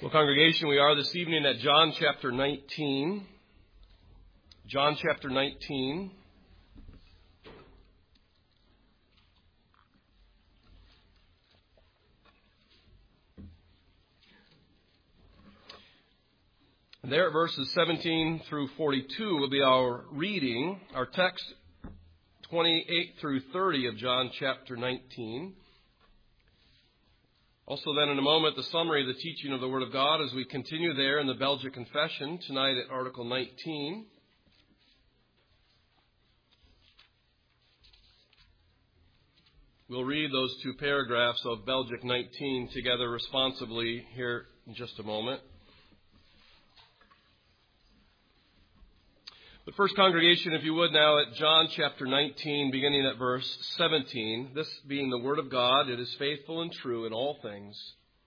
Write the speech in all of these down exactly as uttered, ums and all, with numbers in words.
Well, congregation, we are this evening at John chapter nineteen. John chapter nineteen. And there at verses seventeen through forty-two will be our reading. Our text, twenty-eight through thirty of John chapter nineteen. Also then in a moment, the summary of the teaching of the Word of God as we continue there in the Belgic Confession, tonight at Article nineteen. We'll read those two paragraphs of Belgic nineteen together responsibly here in just a moment. But first, congregation, if you would now at John chapter nineteen, beginning at verse seventeen, this being the Word of God, it is faithful and true in all things.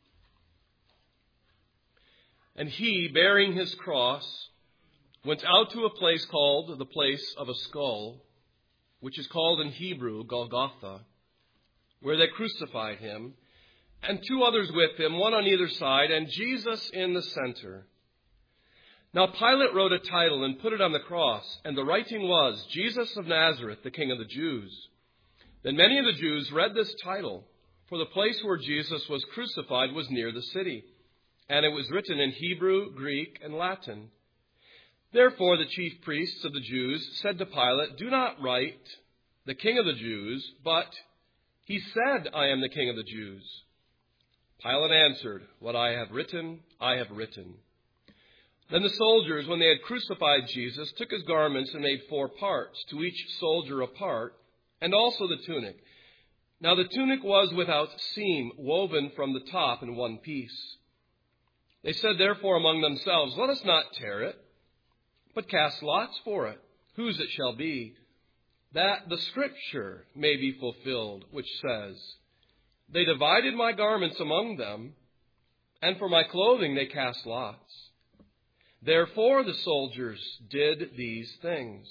And he, bearing his cross, went out to a place called the place of a skull, which is called in Hebrew Golgotha, where they crucified him, and two others with him, one on either side, and Jesus in the center. Now Pilate wrote a title and put it on the cross, and the writing was, Jesus of Nazareth, the King of the Jews. Then many of the Jews read this title, for the place where Jesus was crucified was near the city, and it was written in Hebrew, Greek, and Latin. Therefore the chief priests of the Jews said to Pilate, Do not write, the King of the Jews, but he said, I am the King of the Jews. Pilate answered, What I have written, I have written. Then the soldiers, when they had crucified Jesus, took his garments and made four parts, to each soldier a part, and also the tunic. Now the tunic was without seam, woven from the top in one piece. They said therefore among themselves, Let us not tear it, but cast lots for it, whose it shall be, that the scripture may be fulfilled, which says, They divided my garments among them, and for my clothing they cast lots. Therefore the soldiers did these things.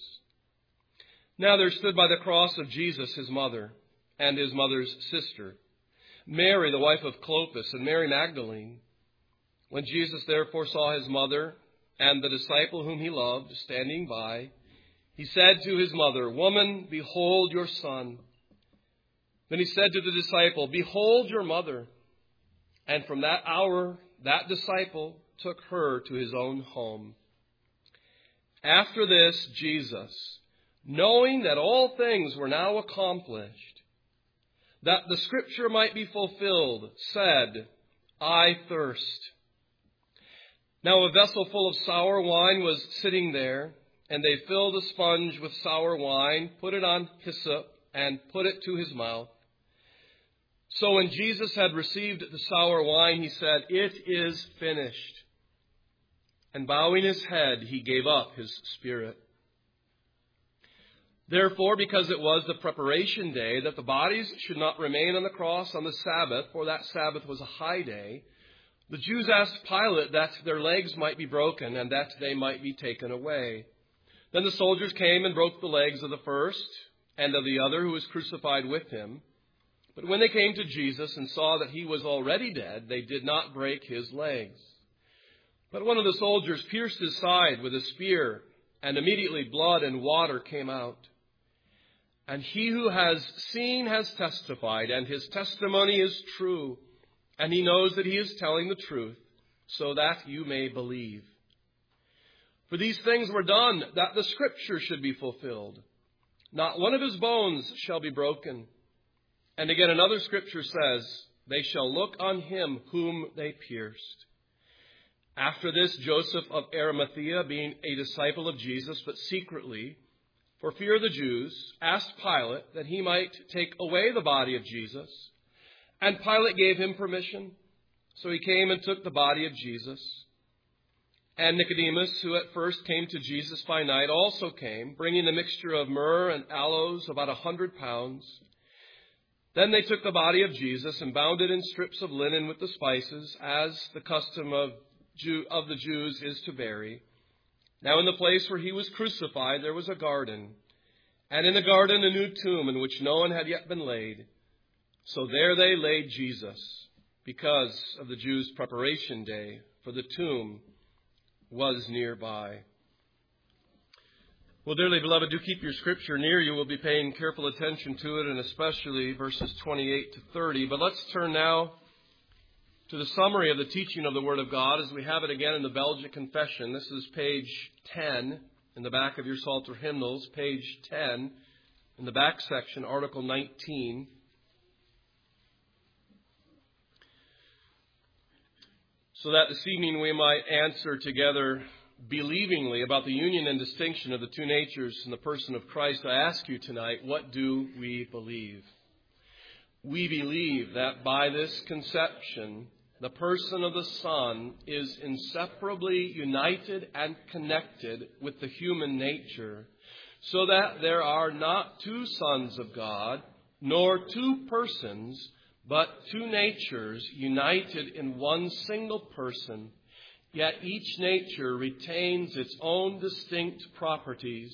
Now there stood by the cross of Jesus his mother and his mother's sister, Mary the wife of Clopas, and Mary Magdalene. When Jesus therefore saw his mother and the disciple whom he loved standing by, he said to his mother, Woman, behold your son. Then he said to the disciple, Behold your mother. And from that hour that disciple took her to his own home. After this, Jesus, knowing that all things were now accomplished, that the scripture might be fulfilled, said, I thirst. Now a vessel full of sour wine was sitting there, and they filled a sponge with sour wine, put it on hyssop, and put it to his mouth. So when Jesus had received the sour wine, he said, It is finished. And bowing his head, he gave up his spirit. Therefore, because it was the preparation day, that the bodies should not remain on the cross on the Sabbath, for that Sabbath was a high day, the Jews asked Pilate that their legs might be broken and that they might be taken away. Then the soldiers came and broke the legs of the first and of the other who was crucified with him. But when they came to Jesus and saw that he was already dead, they did not break his legs. But one of the soldiers pierced his side with a spear, and immediately blood and water came out. And he who has seen has testified, and his testimony is true, and he knows that he is telling the truth, so that you may believe. For these things were done, that the scripture should be fulfilled. Not one of his bones shall be broken. And again another scripture says, They shall look on him whom they pierced. After this, Joseph of Arimathea, being a disciple of Jesus, but secretly, for fear of the Jews, asked Pilate that he might take away the body of Jesus. And Pilate gave him permission. So he came and took the body of Jesus. And Nicodemus, who at first came to Jesus by night, also came, bringing a mixture of myrrh and aloes, about a hundred pounds. Then they took the body of Jesus and bound it in strips of linen with the spices, as the custom of Jew, of the Jews is to bury. Now in the place where he was crucified there was a garden, and in the garden a new tomb in which no one had yet been laid. So there they laid Jesus, because of the Jews' preparation day for the tomb was nearby. Well, dearly beloved, do keep your scripture near you. We'll be paying careful attention to it, and especially verses twenty-eight to thirty. But let's turn now to the summary of the teaching of the Word of God as we have it again in the Belgic Confession. This is page ten in the back of your Psalter hymnals, page ten in the back section, Article nineteen. So that this evening we might answer together believingly about the union and distinction of the two natures in the person of Christ. I ask you tonight, what do we believe? We believe that by this conception, the person of the Son is inseparably united and connected with the human nature, so that there are not two sons of God, nor two persons, but two natures united in one single person. Yet each nature retains its own distinct properties.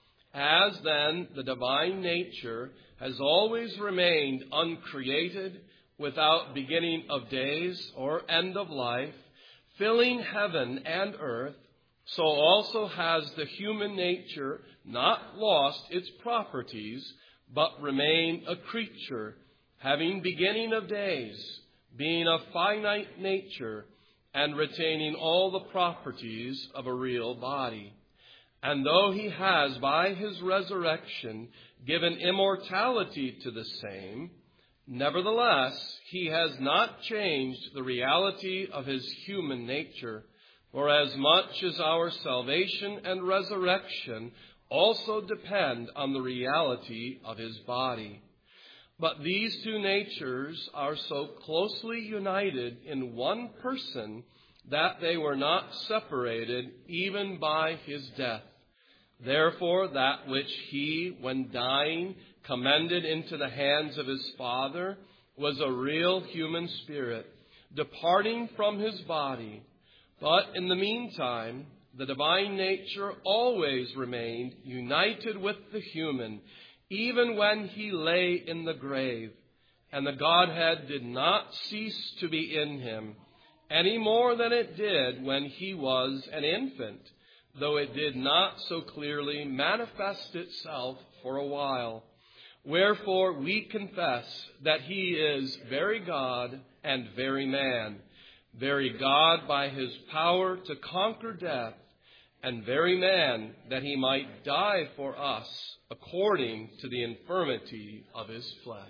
As then, the divine nature has always remained uncreated, without beginning of days or end of life, filling heaven and earth, so also has the human nature not lost its properties, but remained a creature, having beginning of days, being of finite nature, and retaining all the properties of a real body. And though he has, by his resurrection, given immortality to the same, nevertheless, he has not changed the reality of his human nature, for as much as our salvation and resurrection also depend on the reality of his body. But these two natures are so closely united in one person that they were not separated even by his death. Therefore, that which he, when dying, commended into the hands of his Father was a real human spirit, departing from his body. But in the meantime, the divine nature always remained united with the human, even when he lay in the grave, and the Godhead did not cease to be in him, any more than it did when he was an infant, though it did not so clearly manifest itself for a while. Wherefore we confess that he is very God and very man, very God by his power to conquer death, and very man that he might die for us according to the infirmity of his flesh.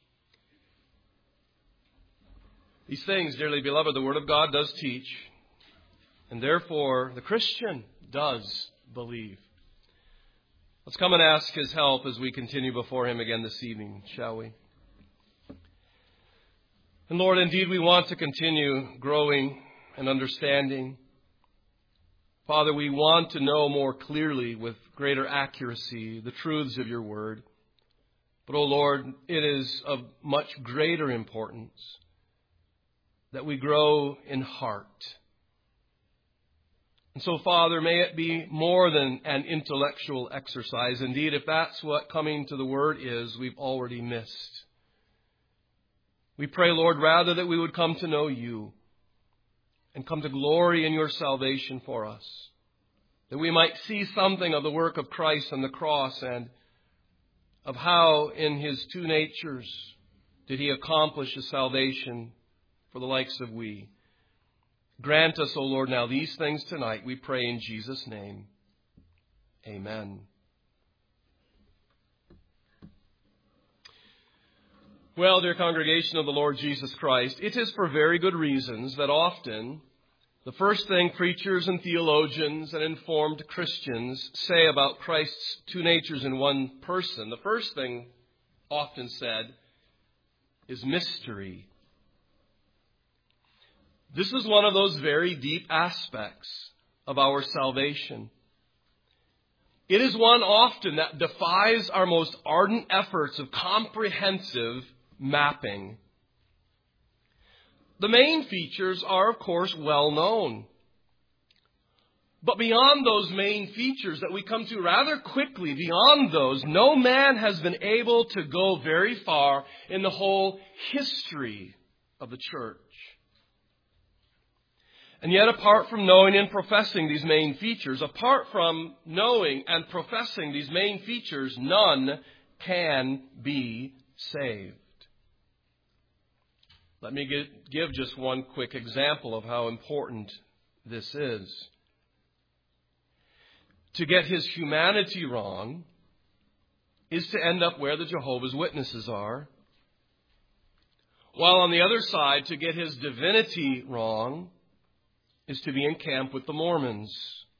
These things, dearly beloved, the Word of God does teach, and therefore the Christian does believe. Let's come and ask his help as we continue before him again this evening, shall we? And Lord, indeed we want to continue growing and understanding. Father, we want to know more clearly with greater accuracy the truths of your word. But, O Lord, it is of much greater importance that we grow in heart. And so, Father, may it be more than an intellectual exercise. Indeed, if that's what coming to the Word is, we've already missed. We pray, Lord, rather that we would come to know you and come to glory in your salvation for us, that we might see something of the work of Christ on the cross and of how in his two natures did he accomplish a salvation for the likes of we. Grant us, O Lord, now these things tonight, we pray in Jesus' name. Amen. Well, dear congregation of the Lord Jesus Christ, it is for very good reasons that often the first thing preachers and theologians and informed Christians say about Christ's two natures in one person, the first thing often said is mystery. This is one of those very deep aspects of our salvation. It is one often that defies our most ardent efforts of comprehensive mapping. The main features are, of course, well known. But beyond those main features that we come to rather quickly, beyond those, no man has been able to go very far in the whole history of the church. And yet, apart from knowing and professing these main features, apart from knowing and professing these main features, none can be saved. Let me give just one quick example of how important this is. To get his humanity wrong is to end up where the Jehovah's Witnesses are, while on the other side, to get his divinity wrong is to be in camp with the Mormons.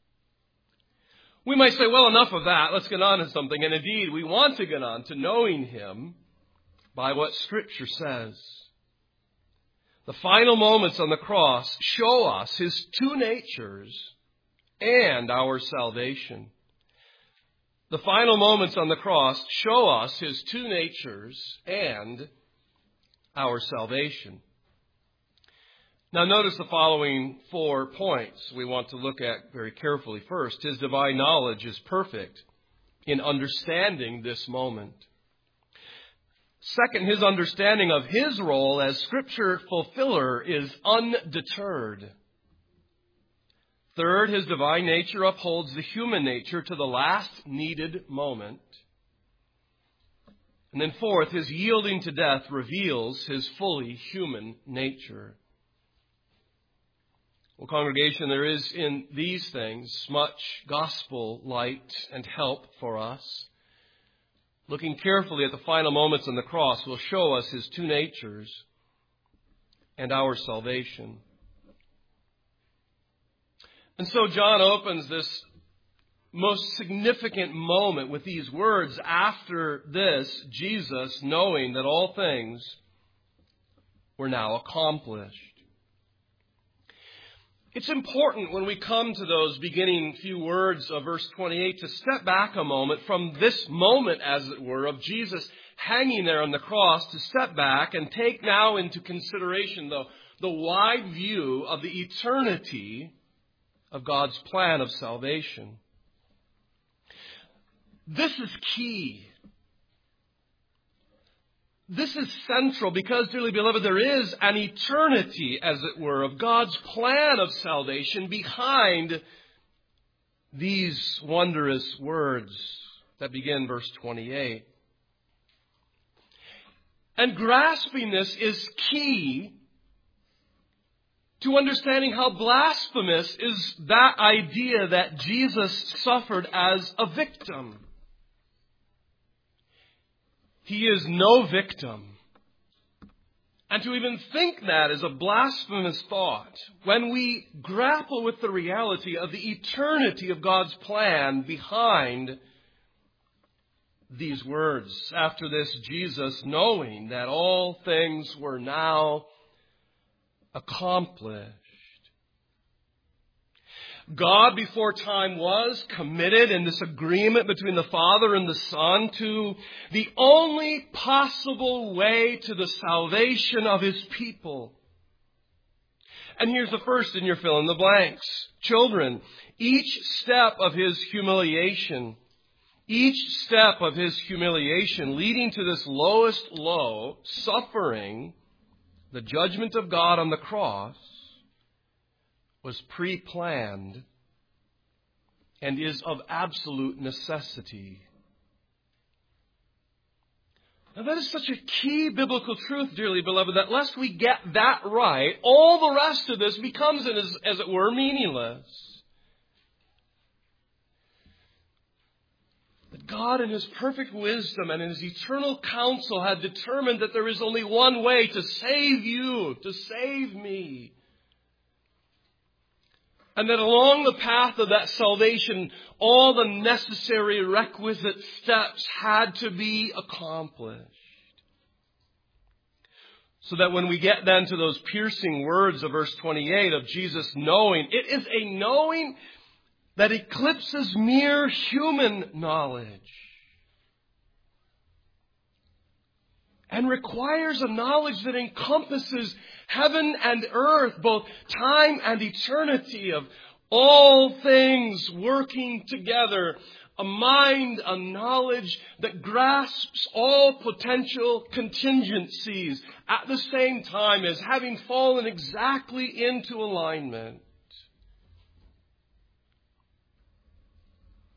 We might say, well, enough of that. Let's get on to something. And indeed, we want to get on to knowing him by what Scripture says. The final moments on the cross show us his two natures and our salvation. The final moments on the cross show us his two natures and our salvation. Now notice the following four points we want to look at very carefully. First, his divine knowledge is perfect in understanding this moment. Second, his understanding of his role as Scripture fulfiller is undeterred. Third, his divine nature upholds the human nature to the last needed moment. And then fourth, his yielding to death reveals his fully human nature. Well, congregation, there is in these things much gospel light and help for us. Looking carefully at the final moments on the cross will show us his two natures and our salvation. And so John opens this most significant moment with these words, after this, Jesus, knowing that all things were now accomplished. It's important when we come to those beginning few words of verse twenty-eight to step back a moment from this moment, as it were, of Jesus hanging there on the cross, to step back and take now into consideration the, the wide view of the eternity of God's plan of salvation. This is key. This is central because, dearly beloved, there is an eternity, as it were, of God's plan of salvation behind these wondrous words that begin verse twenty-eight. And grasping this is key to understanding how blasphemous is that idea that Jesus suffered as a victim. He is no victim. And to even think that is a blasphemous thought when we grapple with the reality of the eternity of God's plan behind these words. After this, Jesus, knowing that all things were now accomplished. God before time was committed in this agreement between the Father and the Son to the only possible way to the salvation of his people. And here's the first in your fill in the blanks. Children, each step of his humiliation, each step of his humiliation leading to this lowest low, suffering, the judgment of God on the cross, was pre-planned and is of absolute necessity. Now that is such a key biblical truth, dearly beloved, that lest we get that right, all the rest of this becomes, as, as it were, meaningless. That God in his perfect wisdom and in his eternal counsel had determined that there is only one way to save you, to save me. And that along the path of that salvation, all the necessary requisite steps had to be accomplished. So that when we get then to those piercing words of verse twenty-eight of Jesus knowing, it is a knowing that eclipses mere human knowledge. And requires a knowledge that encompasses heaven and earth, both time and eternity, of all things working together. A mind, a knowledge that grasps all potential contingencies at the same time as having fallen exactly into alignment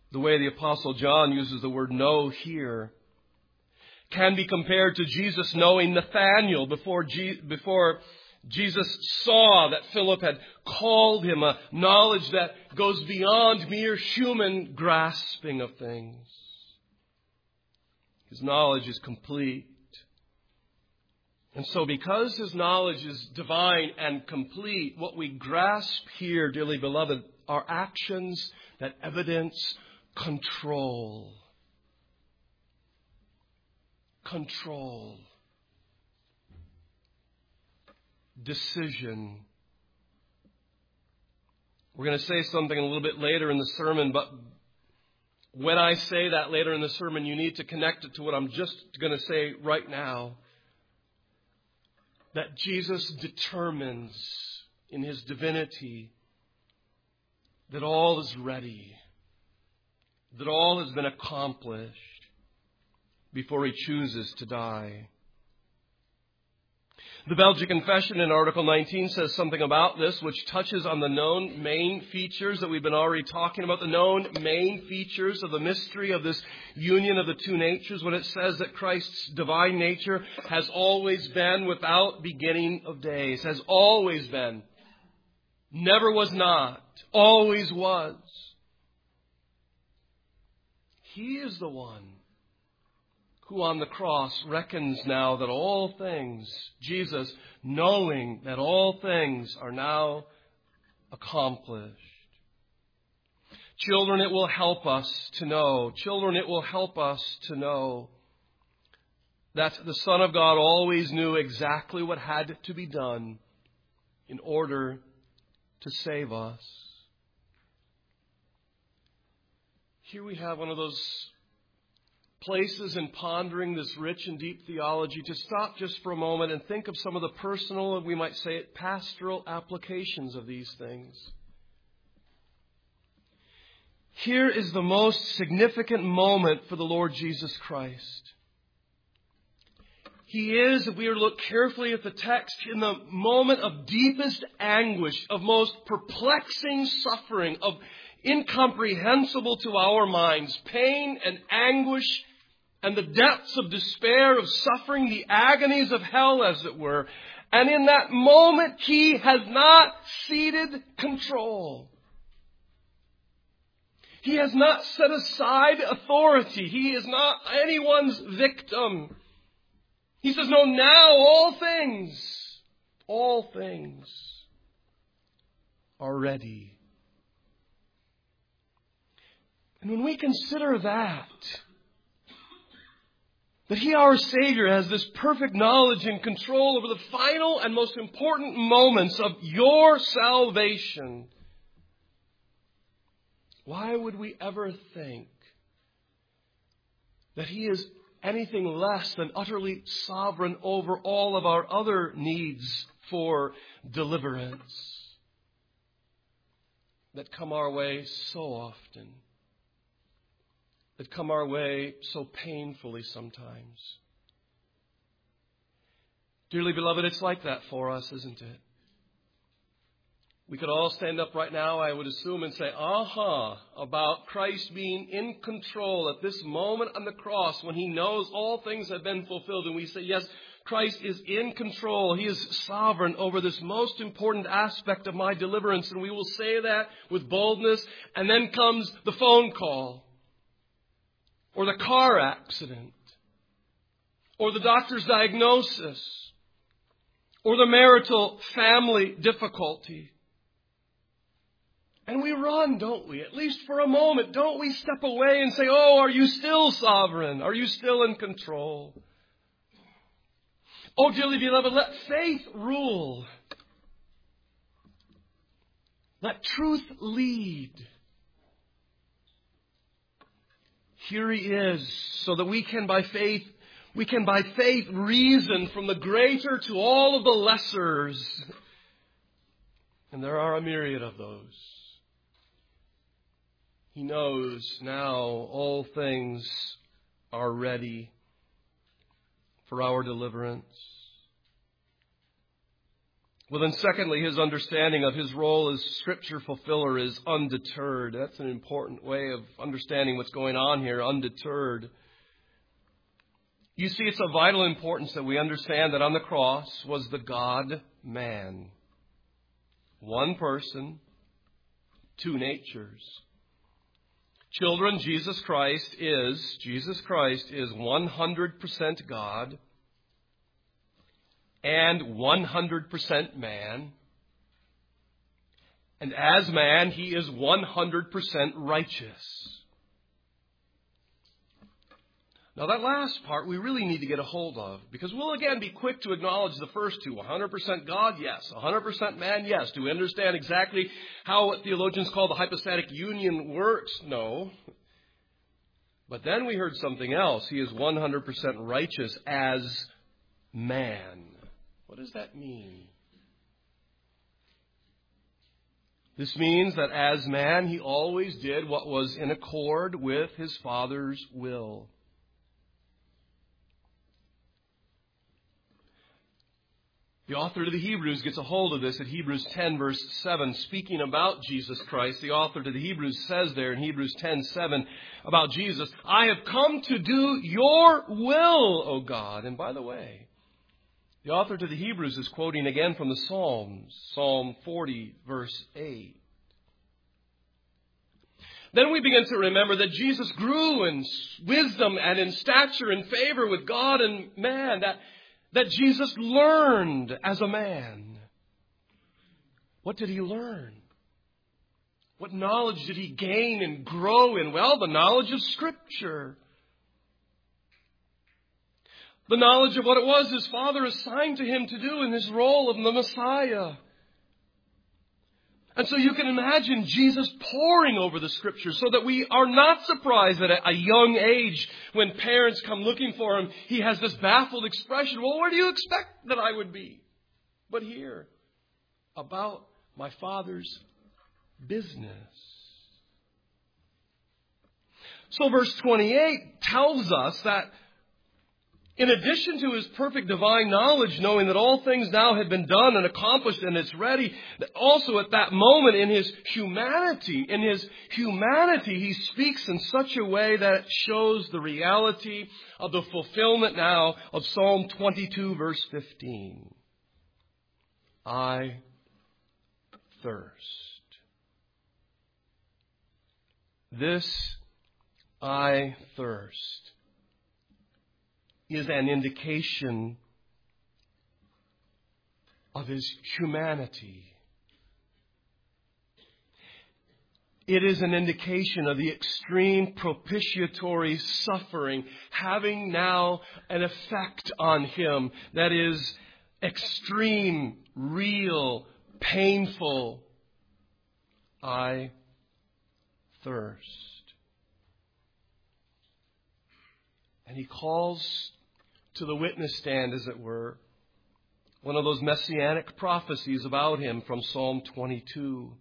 the way the Apostle John uses the word know here, can be compared to Jesus knowing Nathanael before, Je- before Jesus saw that Philip had called him, a knowledge that goes beyond mere human grasping of things. His knowledge is complete. And so because his knowledge is divine and complete, what we grasp here, dearly beloved, are actions that evidence control. Control. Decision. We're going to say something a little bit later in the sermon, but when I say that later in the sermon, you need to connect it to what I'm just going to say right now. That Jesus determines in his divinity that all is ready, that all has been accomplished before he chooses to die. The Belgian Confession in Article nineteen says something about this, which touches on the known main features that we've been already talking about, the known main features of the mystery of this union of the two natures, when it says that Christ's divine nature has always been without beginning of days, has always been, never was not, always was. He is the one who on the cross reckons now that all things, Jesus, knowing that all things are now accomplished. Children, it will help us to know, children, it will help us to know that the Son of God always knew exactly what had to be done in order to save us. Here we have one of those places in pondering this rich and deep theology to stop just for a moment and think of some of the personal, and we might say it, pastoral applications of these things. Here is the most significant moment for the Lord Jesus Christ. He is, if we were to look carefully at the text, in the moment of deepest anguish, of most perplexing suffering, of incomprehensible to our minds, pain and anguish and the depths of despair, of suffering, the agonies of hell, as it were. And in that moment, he has not ceded control. He has not set aside authority. He is not anyone's victim. He says, no, now all things, all things are ready. And when we consider that, that He, our Savior, has this perfect knowledge and control over the final and most important moments of your salvation, why would we ever think that He is anything less than utterly sovereign over all of our other needs for deliverance that come our way so often, that come our way so painfully sometimes? Dearly beloved, it's like that for us, isn't it? We could all stand up right now, I would assume, and say, aha, about Christ being in control at this moment on the cross when He knows all things have been fulfilled. And we say, yes, Christ is in control. He is sovereign over this most important aspect of my deliverance. And we will say that with boldness. And then comes the phone call, or the car accident, or the doctor's diagnosis, or the marital family difficulty. And we run, don't we? At least for a moment, don't we step away and say, oh, are you still sovereign? Are you still in control? Oh, dearly beloved, let faith rule. Let truth lead. Here He is, so that we can by faith, we can by faith reason from the greater to all of the lessers. And there are a myriad of those. He knows now all things are ready for our deliverance. Well, then secondly, his understanding of his role as Scripture fulfiller is undeterred. That's an important way of understanding what's going on here, undeterred. You see, it's of vital importance that we understand that on the cross was the God-man. One person, two natures. Children, Jesus Christ is, Jesus Christ is one hundred percent God and one hundred percent man. And as man, he is one hundred percent righteous. Now that last part we really need to get a hold of, because we'll again be quick to acknowledge the first two. one hundred percent God, yes. one hundred percent man, yes. Do we understand exactly how what theologians call the hypostatic union works? No. But then we heard something else. He is one hundred percent righteous as man. What does that mean? This means that as man, he always did what was in accord with his Father's will. The author to the Hebrews gets a hold of this at Hebrews ten, verse seven. Speaking about Jesus Christ, the author to the Hebrews says there in Hebrews ten, seven about Jesus, I have come to do your will, O God. And by the way, the author to the Hebrews is quoting again from the Psalms, Psalm forty, verse eight. Then we begin to remember that Jesus grew in wisdom and in stature and favor with God and man, that That Jesus learned as a man. What did he learn? What knowledge did he gain and grow in? Well, the knowledge of Scripture. The knowledge of what it was his Father assigned to him to do in his role of the Messiah. And so you can imagine Jesus poring over the Scriptures so that we are not surprised that at a young age, when parents come looking for him, he has this baffled expression. Well, where do you expect that I would be? But here, about my Father's business. So verse twenty-eight tells us that in addition to his perfect divine knowledge, knowing that all things now had been done and accomplished and it's ready, that also at that moment in his humanity, in his humanity, he speaks in such a way that shows the reality of the fulfillment now of Psalm twenty-two, verse fifteen. I thirst. This I thirst is an indication of his humanity. It is an indication of the extreme propitiatory suffering having now an effect on him that is extreme, real, painful. I thirst. And he calls to the witness stand, as it were, one of those messianic prophecies about him from Psalm twenty-two.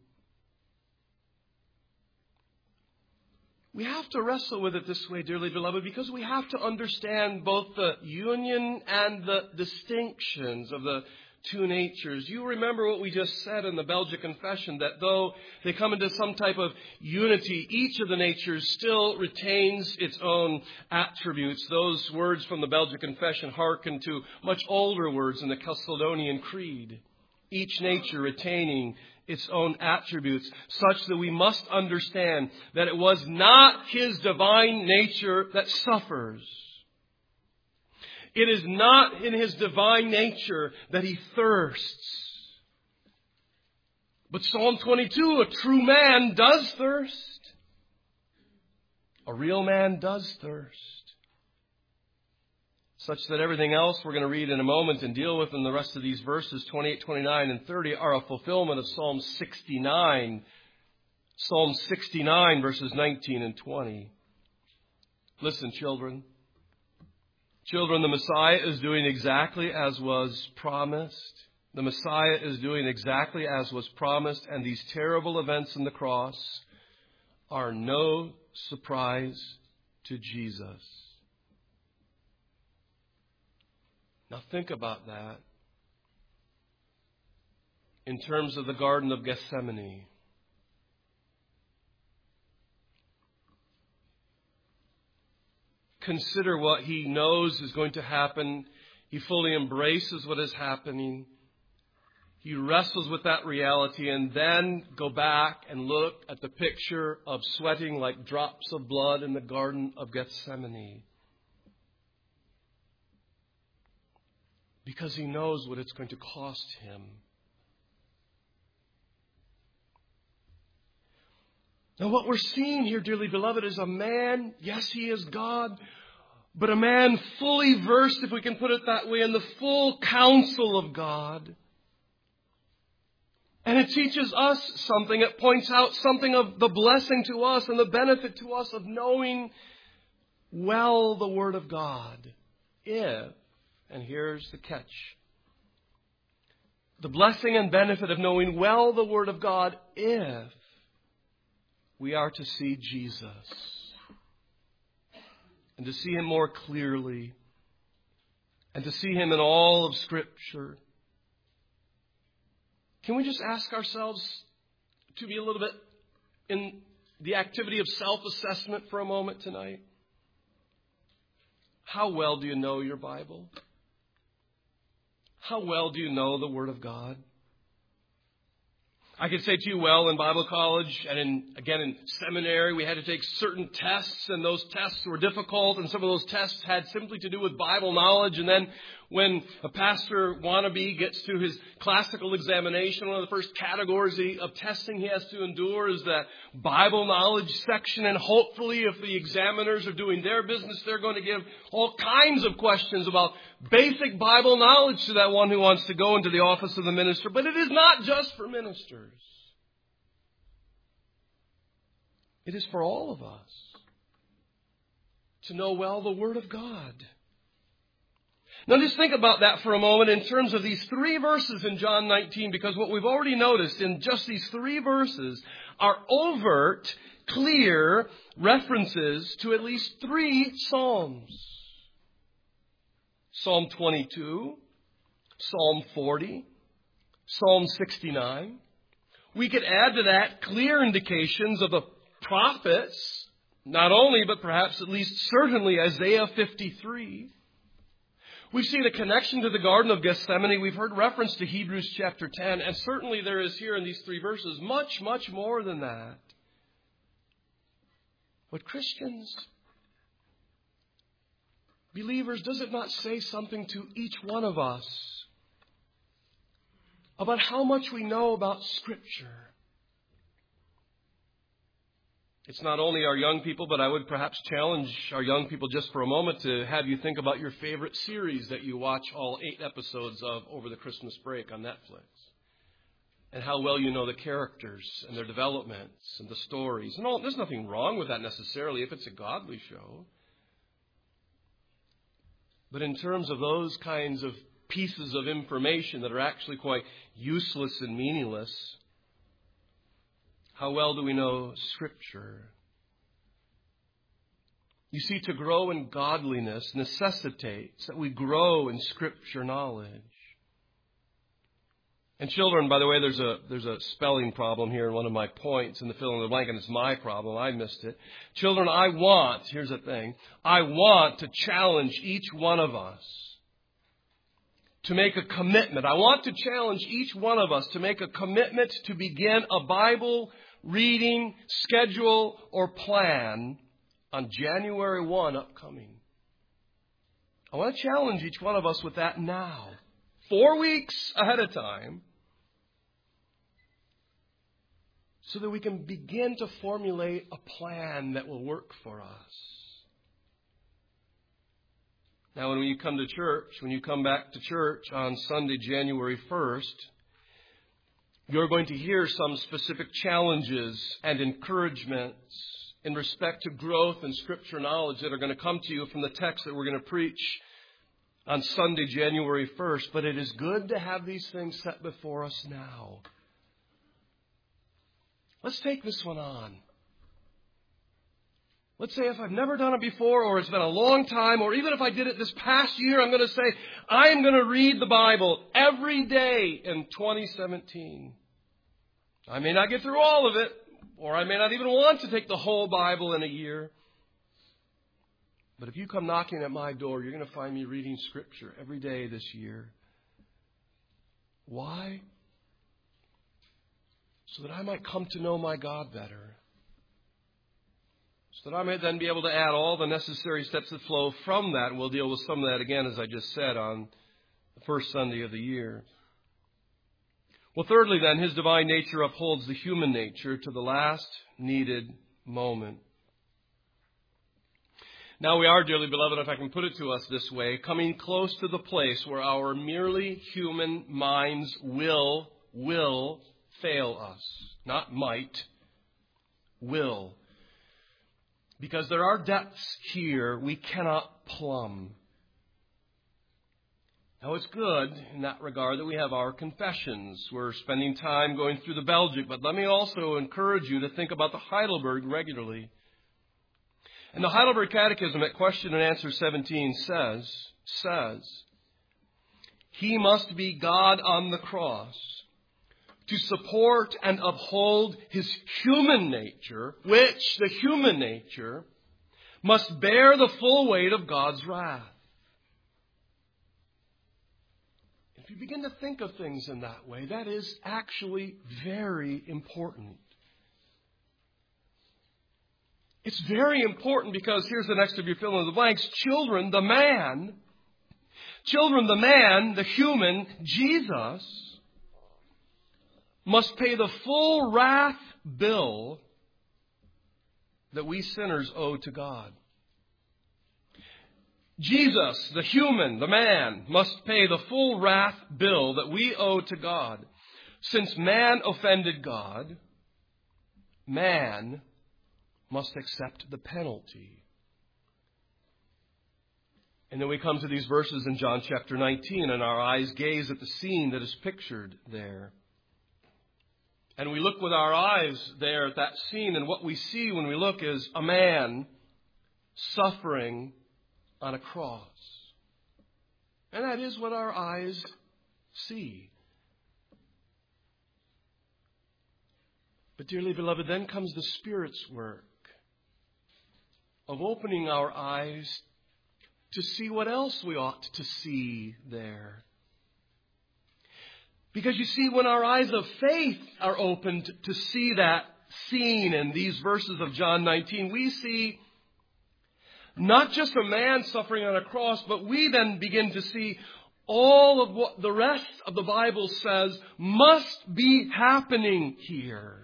We have to wrestle with it this way, dearly beloved, because we have to understand both the union and the distinctions of the two natures. You remember what we just said in the Belgic Confession, that though they come into some type of unity, each of the natures still retains its own attributes. Those words from the Belgic Confession hearken to much older words in the Chalcedonian Creed. Each nature retaining its own attributes, such that we must understand that it was not his divine nature that suffers. It is not in his divine nature that he thirsts. But Psalm twenty-two, a true man does thirst. A real man does thirst. Such that everything else we're going to read in a moment and deal with in the rest of these verses, twenty-eight, twenty-nine, and thirty, are a fulfillment of Psalm sixty-nine. Psalm sixty-nine, verses nineteen and twenty. Listen, children. Children, the Messiah is doing exactly as was promised. The Messiah is doing exactly as was promised, and these terrible events on the cross are no surprise to Jesus. Now think about that. in terms of the Garden of Gethsemane. Consider what he knows is going to happen. He fully embraces what is happening. He wrestles with that reality, and then go back and look at the picture of sweating like drops of blood in the Garden of Gethsemane. Because he knows what it's going to cost him. Now what we're seeing here, dearly beloved, is a man, yes, he is God, but a man fully versed, if we can put it that way, in the full counsel of God. And it teaches us something. It points out something of the blessing to us and the benefit to us of knowing well the Word of God. If, and here's the catch, the blessing and benefit of knowing well the Word of God if we are to see Jesus and to see Him more clearly and to see Him in all of Scripture. Can we just ask ourselves to be a little bit in the activity of self-assessment for a moment tonight? How well do you know your Bible? How well do you know the Word of God? I could say to you, well, in Bible college and in, again in seminary, we had to take certain tests, and those tests were difficult, and some of those tests had simply to do with Bible knowledge. And then when a pastor wannabe gets to his classical examination, one of the first categories of testing he has to endure is that Bible knowledge section. And hopefully, if the examiners are doing their business, they're going to give all kinds of questions about basic Bible knowledge to that one who wants to go into the office of the minister. But it is not just for ministers. It is for all of us to know well the Word of God. Now just think about that for a moment in terms of these three verses in John nineteen, because what we've already noticed in just these three verses are overt, clear references to at least three Psalms. Psalm twenty-two, Psalm forty, Psalm sixty-nine. We could add to that clear indications of the prophets, not only, but perhaps at least certainly Isaiah fifty-three. We've seen a connection to the Garden of Gethsemane. We've heard reference to Hebrews chapter ten. And certainly there is here in these three verses much, much more than that. But Christians, believers, does it not say something to each one of us about how much we know about Scripture? It's not only our young people, but I would perhaps challenge our young people just for a moment to have you think about your favorite series that you watch all eight episodes of over the Christmas break on Netflix. And how well you know the characters and their developments and the stories. And all, there's nothing wrong with that necessarily if it's a godly show. But in terms of those kinds of pieces of information that are actually quite useless and meaningless, how well do we know Scripture? You see, to grow in godliness necessitates that we grow in Scripture knowledge. And children, by the way, there's a there's a spelling problem here in one of my points in the fill in the blank, and it's my problem. I missed it. Children, I want, here's the thing, I want to challenge each one of us to make a commitment. I want to challenge each one of us to make a commitment to begin a Bible reading schedule or plan on January first upcoming. I want to challenge each one of us with that now. Four weeks ahead of time. So that we can begin to formulate a plan that will work for us. Now, when you come to church, when you come back to church on Sunday, January first, you're going to hear some specific challenges and encouragements in respect to growth and Scripture knowledge that are going to come to you from the text that we're going to preach on Sunday, January first. But it is good to have these things set before us now. Let's take this one on. Let's say if I've never done it before, or it's been a long time, or even if I did it this past year, I'm going to say, I am going to read the Bible every day in twenty seventeen. I may not get through all of it, or I may not even want to take the whole Bible in a year. But if you come knocking at my door, you're going to find me reading Scripture every day this year. Why? So that I might come to know my God better. So that I may then be able to add all the necessary steps that flow from that. And we'll deal with some of that again, as I just said, on the first Sunday of the year. Well, thirdly then, His divine nature upholds the human nature to the last needed moment. Now we are, dearly beloved, if I can put it to us this way, coming close to the place where our merely human minds will, will fail us. Not might, will. Because there are depths here we cannot plumb. Now it's good in that regard that we have our confessions. We're spending time going through the Belgic, but let me also encourage you to think about the Heidelberg regularly. And the Heidelberg Catechism at question and answer seventeen says, says, He must be God on the cross to support and uphold His human nature, which, the human nature, must bear the full weight of God's wrath. If you begin to think of things in that way, that is actually very important. It's very important because here's the next of your fill in the blanks. Children, the man, children, the man, the human, Jesus, must pay the full wrath bill that we sinners owe to God. Jesus, the human, the man, must pay the full wrath bill that we owe to God. Since man offended God, man must accept the penalty. And then we come to these verses in John chapter nineteen, and our eyes gaze at the scene that is pictured there. And we look with our eyes there at that scene, and what we see when we look is a man suffering on a cross. And that is what our eyes see. But dearly beloved, then comes the Spirit's work of opening our eyes to see what else we ought to see there. Because you see, when our eyes of faith are opened to see that scene in these verses of John nineteen, we see not just a man suffering on a cross, but we then begin to see all of what the rest of the Bible says must be happening here.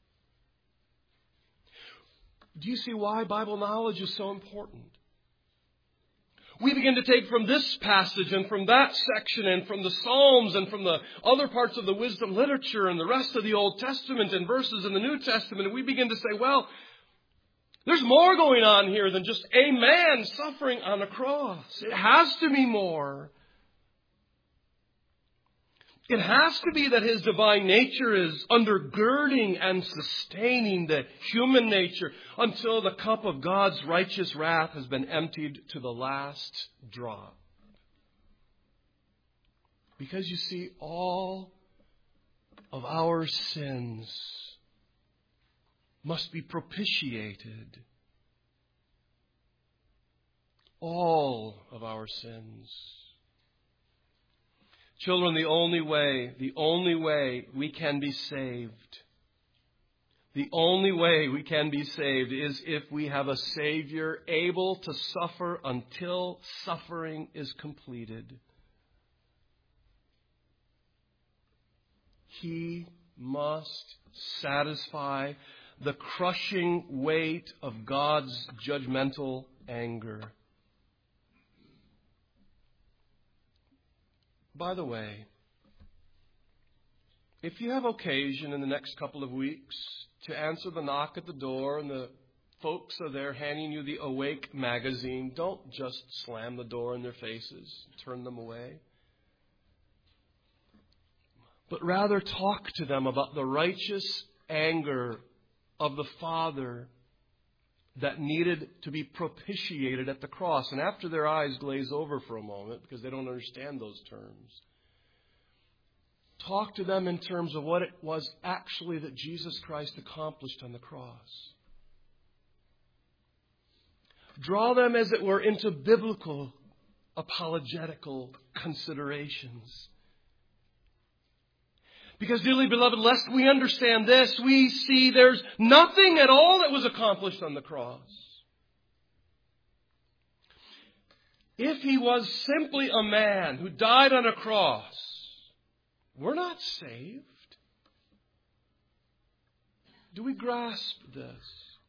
Do you see why Bible knowledge is so important? We begin to take from this passage and from that section and from the Psalms and from the other parts of the wisdom literature and the rest of the Old Testament and verses in the New Testament, and we begin to say, well, there's more going on here than just a man suffering on a cross. It has to be more. It has to be that His divine nature is undergirding and sustaining the human nature until the cup of God's righteous wrath has been emptied to the last drop. Because you see, all of our sins must be propitiated. All of our sins. Children, the only way, the only way we can be saved, the only way we can be saved is if we have a Savior able to suffer until suffering is completed. He must satisfy the crushing weight of God's judgmental anger. By the way, if you have occasion in the next couple of weeks to answer the knock at the door and the folks are there handing you the Awake magazine, don't just slam the door in their faces, turn them away. But rather talk to them about the righteous anger of the Father that needed to be propitiated at the cross. And after their eyes glaze over for a moment, because they don't understand those terms, talk to them in terms of what it was actually that Jesus Christ accomplished on the cross. Draw them, as it were, into biblical apologetical considerations. Because, dearly beloved, lest we understand this, we see there's nothing at all that was accomplished on the cross. If he was simply a man who died on a cross, we're not saved. Do we grasp this?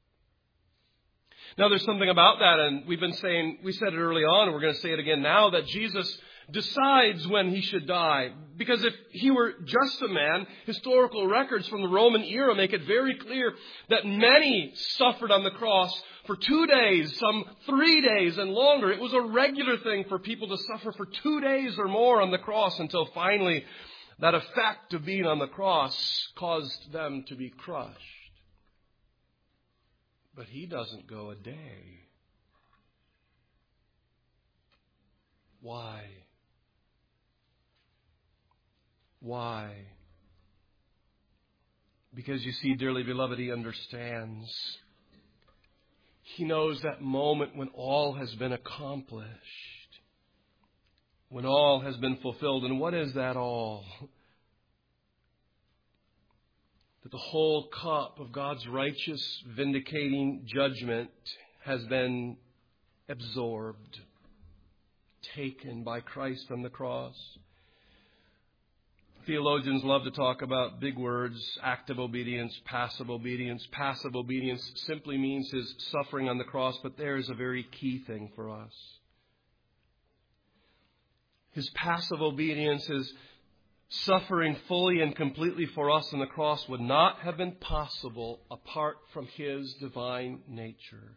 Now, there's something about that, and we've been saying, we said it early on, and we're going to say it again now, that Jesus decides when he should die. Because if he were just a man, historical records from the Roman era make it very clear that many suffered on the cross for two days, some three days and longer. It was a regular thing for people to suffer for two days or more on the cross until finally that effect of being on the cross caused them to be crushed. But he doesn't go a day. Why? Why? Because you see, dearly beloved, he understands. He knows that moment when all has been accomplished. When all has been fulfilled. And what is that all? That the whole cup of God's righteous, vindicating judgment has been absorbed, taken by Christ on the cross. Theologians love to talk about big words, active obedience, passive obedience. Passive obedience simply means his suffering on the cross, but there is a very key thing for us. His passive obedience, his suffering fully and completely for us on the cross would not have been possible apart from his divine nature.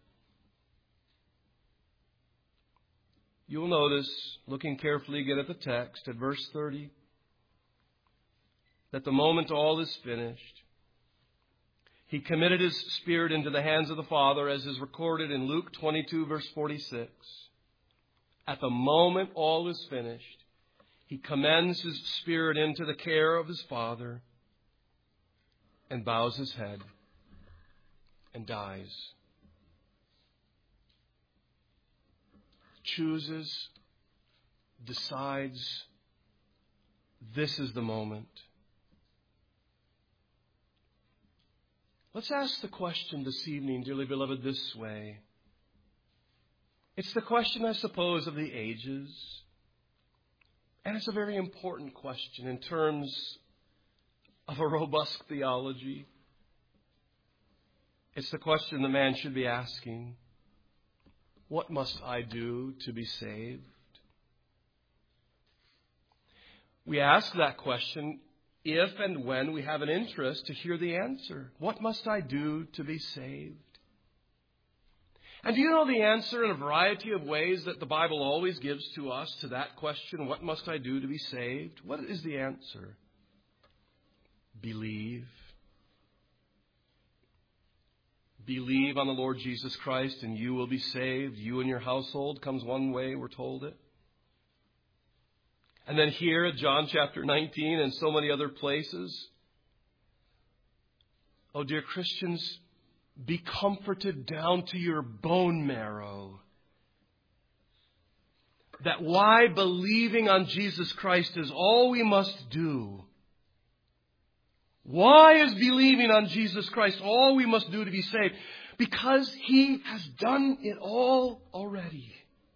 You'll notice, looking carefully again at the text, at verse thirty, that the moment all is finished, he committed his spirit into the hands of the Father, as is recorded in Luke twenty-two, verse forty-six. At the moment all is finished, he commends his spirit into the care of his Father and bows his head and dies. Chooses, decides, this is the moment. Let's ask the question this evening, dearly beloved, this way. It's the question, I suppose, of the ages. And it's a very important question in terms of a robust theology. It's the question the man should be asking. What must I do to be saved? We ask that question if and when we have an interest to hear the answer. What must I do to be saved? And do you know the answer in a variety of ways that the Bible always gives to us to that question, what must I do to be saved? What is the answer? Believe. Believe on the Lord Jesus Christ and you will be saved. You and your household comes one way, we're told it. And then here at John chapter nineteen and so many other places. Oh, dear Christians, be comforted down to your bone marrow. That why believing on Jesus Christ is all we must do. Why is believing on Jesus Christ all we must do to be saved? Because he has done it all already.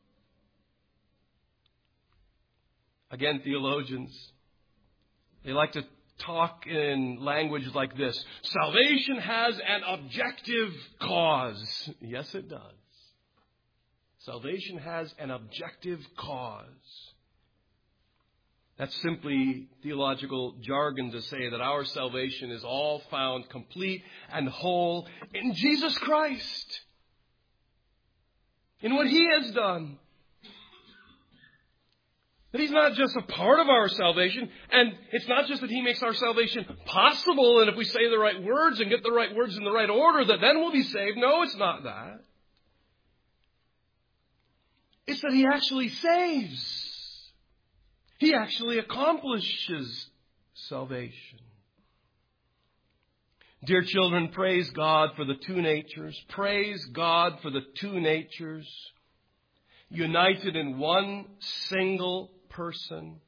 Again, theologians, they like to talk in language like this. Salvation has an objective cause. Yes, it does. Salvation has an objective cause. That's simply theological jargon to say that our salvation is all found complete and whole in Jesus Christ. In what he has done. That He's not just a part of our salvation, and it's not just that He makes our salvation possible, and if we say the right words and get the right words in the right order, that then we'll be saved. No, it's not that. It's that He actually saves. He actually accomplishes salvation. Dear children, praise God for the two natures. Praise God for the two natures united in one single person.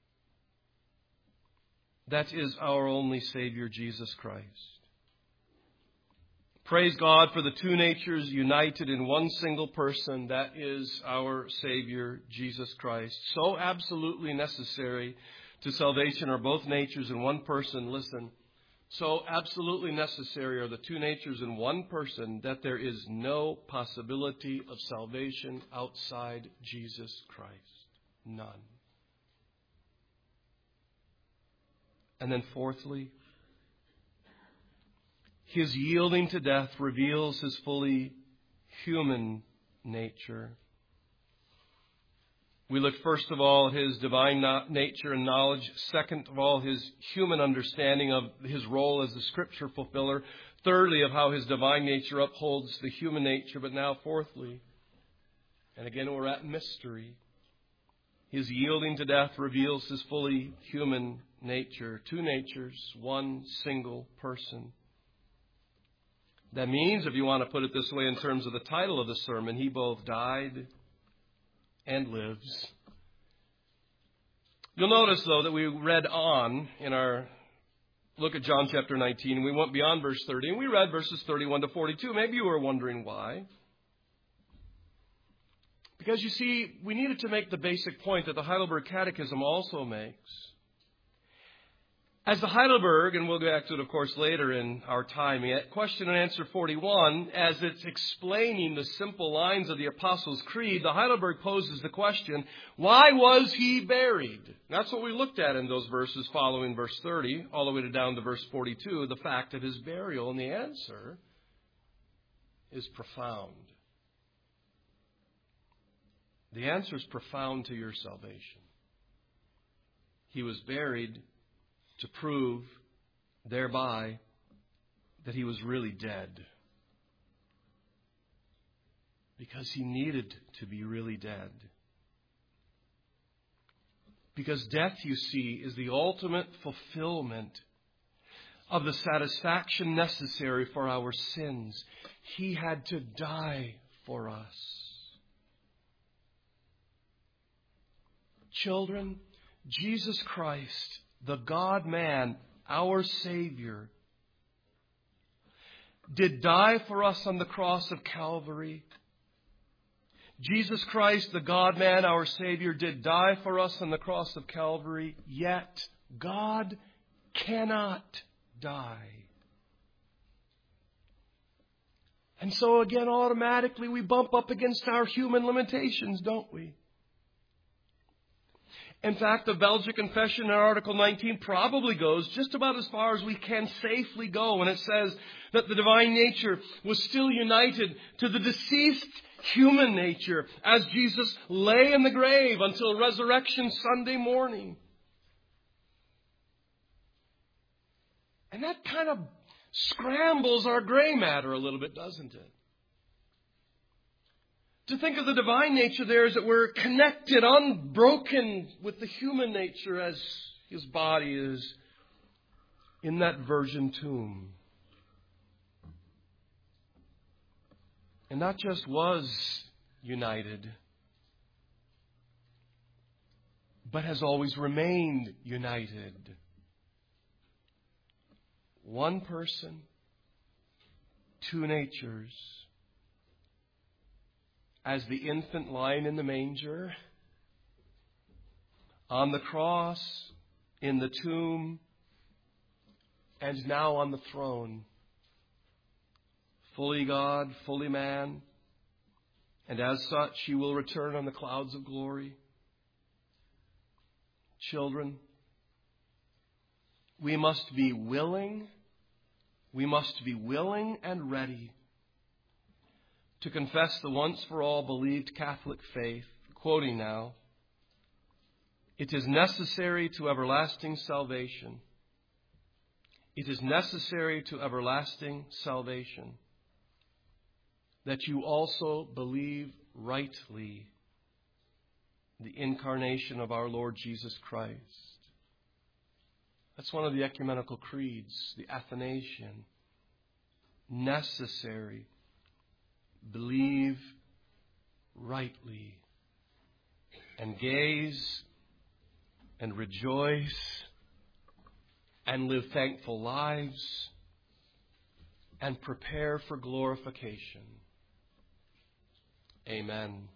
That is our only Savior, Jesus Christ. Praise God for the two natures united in one single person. That is our Savior, Jesus Christ. So absolutely necessary to salvation are both natures in one person. Listen, so absolutely necessary are the two natures in one person that there is no possibility of salvation outside Jesus Christ. None. And then fourthly, His yielding to death reveals His fully human nature. We look first of all at His divine nature and knowledge. Second of all, His human understanding of His role as the Scripture fulfiller. Thirdly, of how His divine nature upholds the human nature. But now fourthly, and again we're at mystery, His yielding to death reveals His fully human nature. Two natures, one single person. That means, if you want to put it this way in terms of the title of the sermon, He both died and lives. You'll notice, though, that we read on in our look at John chapter nineteen, and we went beyond verse thirty, and we read verses thirty-one to forty-two. Maybe you were wondering why. Because, you see, we needed to make the basic point that the Heidelberg Catechism also makes. As the Heidelberg, and we'll go back to it, of course, later in our time yet, question and answer forty-one, as it's explaining the simple lines of the Apostles' Creed, the Heidelberg poses the question, why was He buried? That's what we looked at in those verses following verse thirty, all the way to down to verse forty-two, the fact of His burial. And the answer is profound. The answer is profound to your salvation. He was buried to prove thereby that He was really dead. Because He needed to be really dead. Because death, you see, is the ultimate fulfillment of the satisfaction necessary for our sins. He had to die for us. Children, Jesus Christ, the God-man, our Savior, did die for us on the cross of Calvary. Jesus Christ, the God-man, our Savior, did die for us on the cross of Calvary, yet God cannot die. And so again, automatically we bump up against our human limitations, don't we? In fact, the Belgic Confession in Article nineteen probably goes just about as far as we can safely go when it says that the divine nature was still united to the deceased human nature as Jesus lay in the grave until resurrection Sunday morning. And that kind of scrambles our gray matter a little bit, doesn't it? To think of the divine nature there as that we're connected, unbroken with the human nature as His body is in that virgin tomb. And not just was united, but has always remained united. One person, two natures. As the infant lying in the manger, on the cross, in the tomb, and now on the throne. Fully God, fully man, and as such He will return on the clouds of glory. Children, we must be willing, we must be willing and ready to confess the once for all believed Catholic faith, quoting now, It is necessary to everlasting salvation. It is necessary to everlasting salvation that you also believe rightly the incarnation of our Lord Jesus Christ. That's one of the ecumenical creeds, the Athanasian. Necessary. Believe rightly. And gaze and rejoice and live thankful lives and prepare for glorification. Amen.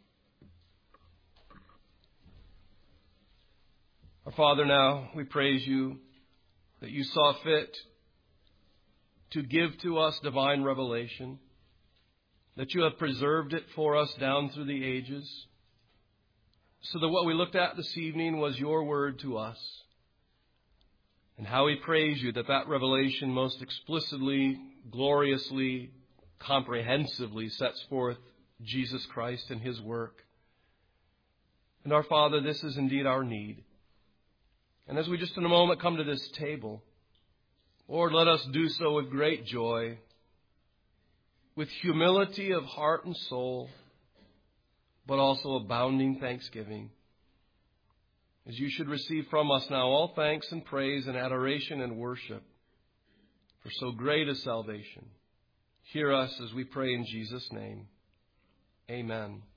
Our Father, now we praise you that you saw fit to give to us divine revelation, that you have preserved it for us down through the ages, so that what we looked at this evening was your word to us. And how we praise you that that revelation most explicitly, gloriously, comprehensively sets forth Jesus Christ and his work. And our Father, this is indeed our need. And as we just in a moment come to this table, Lord, let us do so with great joy, with humility of heart and soul, but also abounding thanksgiving, as you should receive from us now all thanks and praise and adoration and worship for so great a salvation. Hear us as we pray in Jesus' name. Amen.